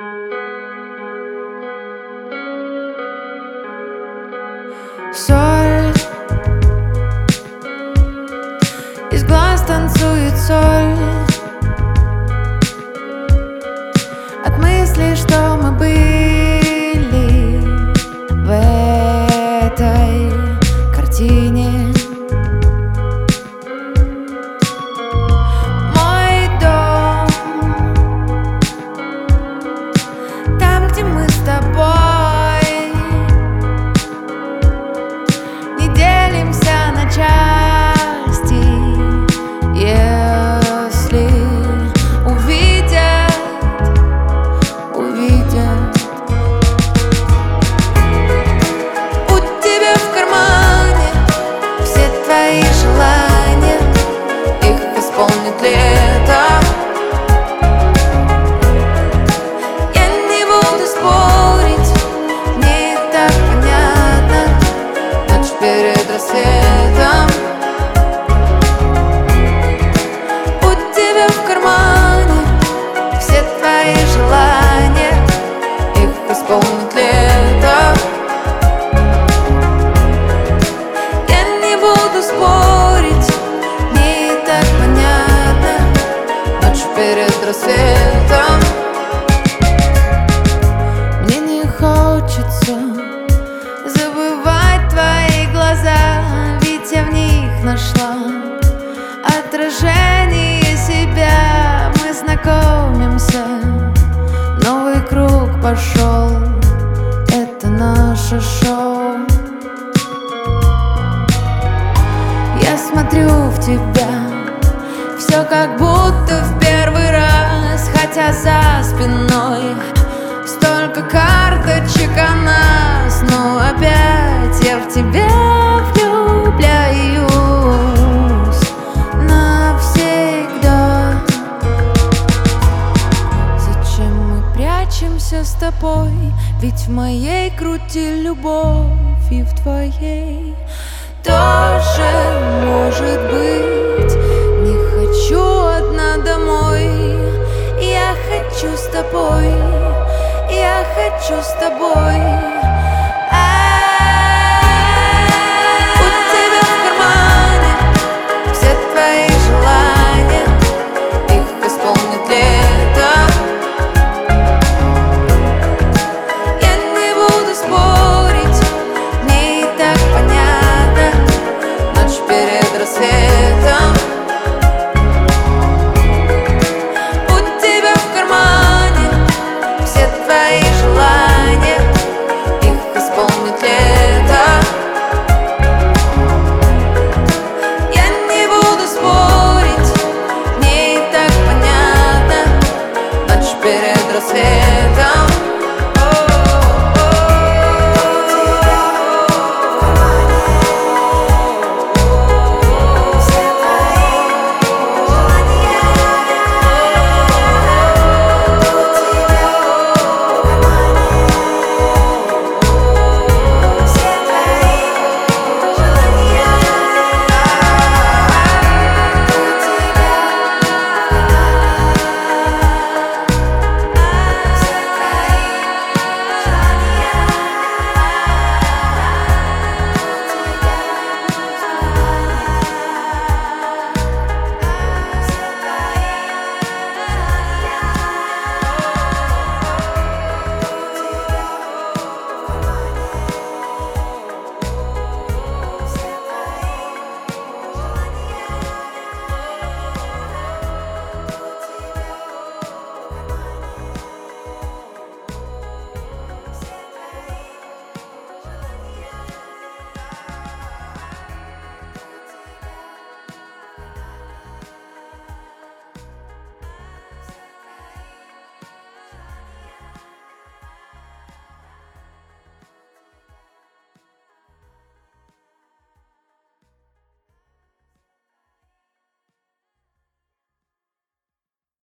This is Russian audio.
Соль, из глаз танцует соль от мысли, что мы были в этой картине. Мой дом, там, где мы с тобой не делимся на части. Если увидят у тебя в кармане все твои желания, их исполнит лето. Я не буду спорить, мне и так понятно, ночь перед рассветом. У тебя в кармане все твои желания, их исполнит лето. Я не буду спорить, мне и так понятно, ночь перед рассветом. Мне не хочется забывать твои глаза, ведь я в них нашла отражение себя. Мы знакомимся, новый круг пошел, это наше шоу. Я смотрю в тебя, все как будто в первый раз, хотя за спиной столько карточек о нас. Но опять я в тебя влюбляюсь навсегда. Зачем мы прячемся с тобой? Ведь в моей груди любовь, и в твоей тоже может быть. Не хочу одна домой, я хочу с тобой, я хочу с тобой. У тебя в кармане все твои желания, их исполнит лето. Я не буду спорить, мне и так понятно, ночь перед рассветом. У тебя в кармане все твои желания, их исполнит лето. Я не буду спорить, мне и так понятно, ночь перед рассветом.